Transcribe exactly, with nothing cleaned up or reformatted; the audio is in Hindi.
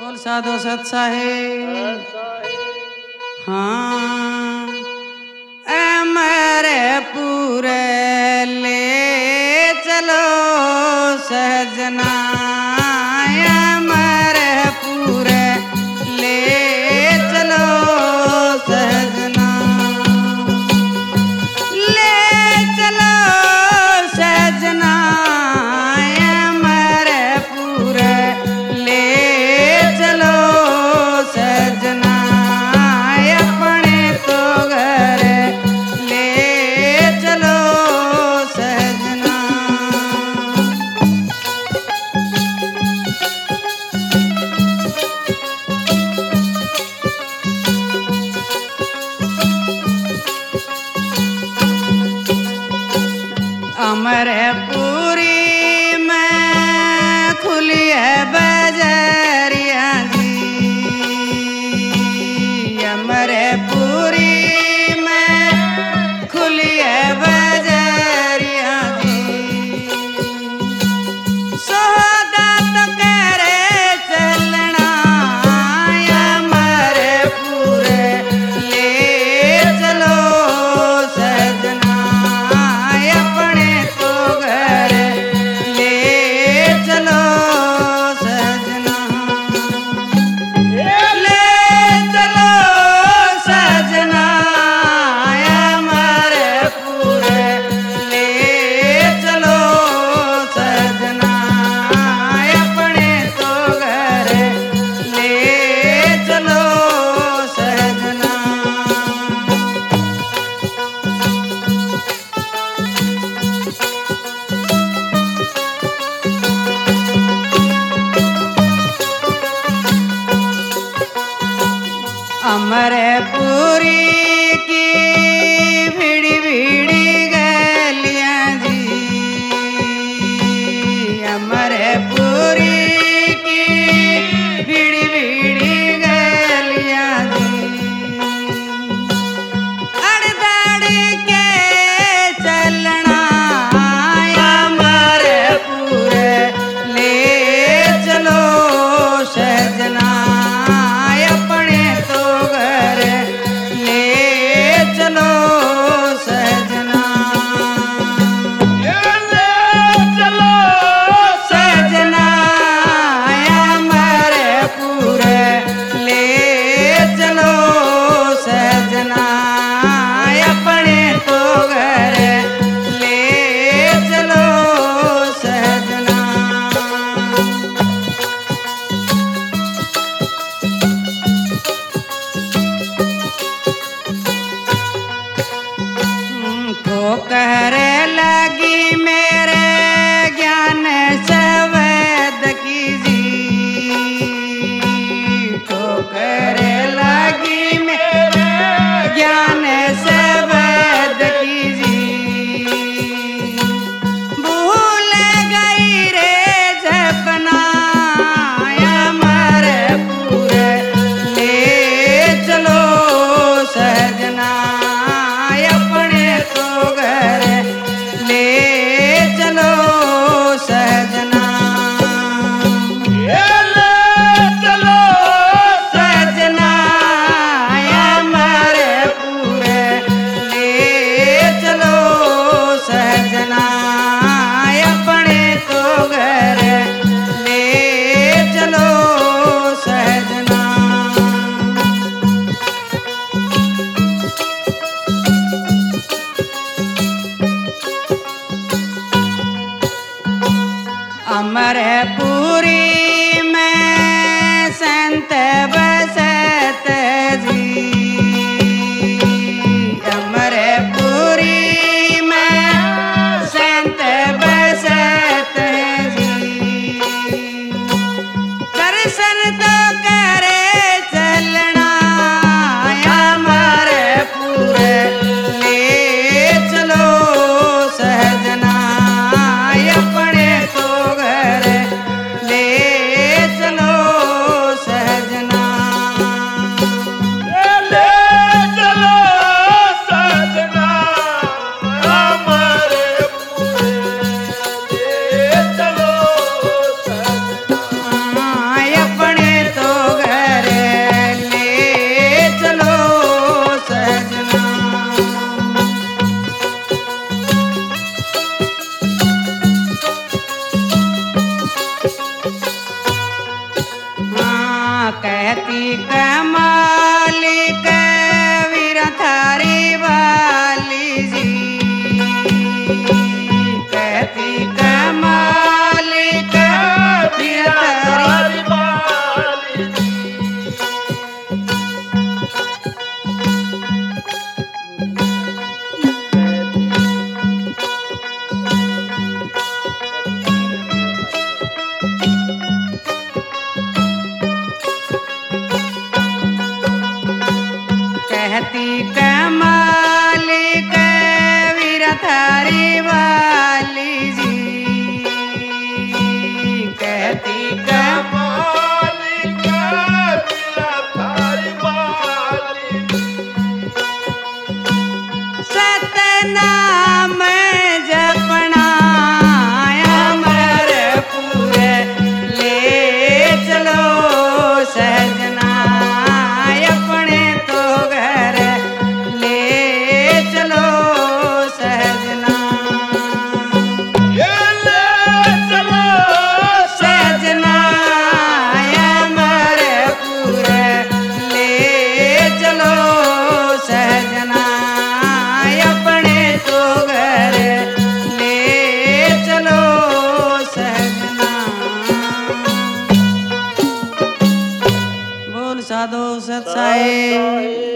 बोल साधो सत साहेब। हाँ अमरे पूरे ले चलो सजना, अमरे पूरे ले चलो सजना, ले चलो सजना, अमरे पूरे ले चलो सजना, अपने तो घर ले चलो सजना। अमरपुरी में खुली है बजरिया जी, अमरपुरी में खुली है बजरिया जी, सोदा तो करे चलना, अमरपुर ले चलो सजना, अपने तो घर ले चलो सजना, ले चलो सजना, अमरपुर ले चलो सजना, अपने तो घर ले चलो सजना। अमरपुरी की भीड़ी भीड़ी गलियां जी, अमरपुरी की भीड़ी भीड़ी गलियां जी, अड़दड़ के चलना, अमरपुर ले चलो सजना, अपने तो घर ले चलो सजना, ले चलो सजना, अमरपुर ले चलो सजना, अपने तो घर ले चलो सजना। ठोकर लगी मेरे ज्ञान सवैद की जी, ठोकर लगी मेरे ज्ञान सवैद की जी, भूल गई रे जपना, अमरपुर ले चलो सजना, अपने तो घर ले चलो सजना, ले चलो सजना, अमरपुर ले चलो सजना, अपने तो घर ले चलो सजना। अमरपुरी में संत बसत जी, अमरपुरी में संत बसत जी, दर्शन तो करे चलना, अमरपुर ले चलो सजना, अपने तो घर ले चलो सजना, ले चलो सजना, अमरपुर ले चलो सजना, अपने तो कहती कमाली के वीर थारी वाली जी, कहती कमाली के वीर थारी वाली जी। कहती कमाली के वीर थारी वाली जी, कहती कमाली के वीर थारी वाली जी। सतनाम जपना अमरपुर ले चलो सहजना, अपने तो घर ले चलो सहजना, ये ले चलो सहजना अमरपुर ले चलो सहजना, अपने तो घर ले चलो सहजना। बोल साधो सत साई।